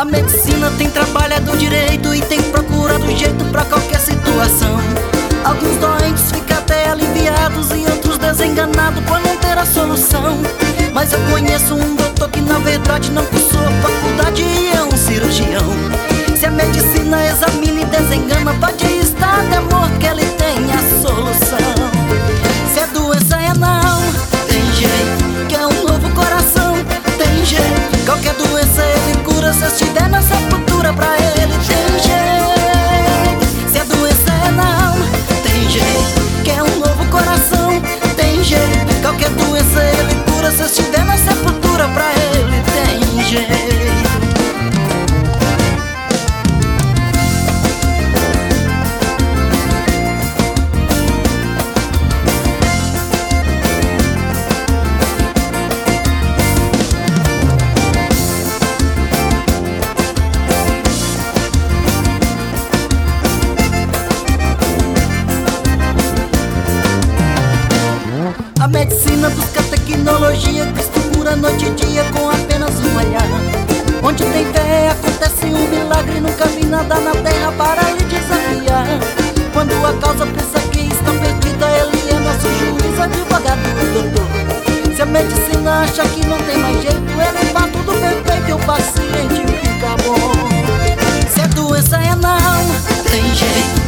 A medicina tem trabalhado direito e tem procurado jeito pra qualquer situação. Alguns doentes ficam até aliviados e outros desenganados por não ter a solução. Mas eu conheço um doutor que na verdade não cursou a faculdade e é um cirurgião. Se a medicina examina e desengana, pode estar de amor que ele tem a solução. Se a doença é não, tem jeito, que é um novo coração, tem jeito. Qualquer doença ele cura, se estiver na sepultura pra ele, tem jeito. Se a doença é não, tem jeito, que é um novo coração, tem jeito. Qualquer doença ele cura, se estiver na sepultura pra ele, tem jeito. A medicina busca tecnologia que estimula noite e dia com apenas um olhar. Onde tem fé acontece um milagre, nunca vi nada na terra para lhe desafiar. Quando a causa pensa que está perdida, ele é nosso juiz, advogado e doutor. Se a medicina acha que não tem mais jeito, ele faz tudo perfeito e o paciente fica bom. Se a doença é não, tem jeito,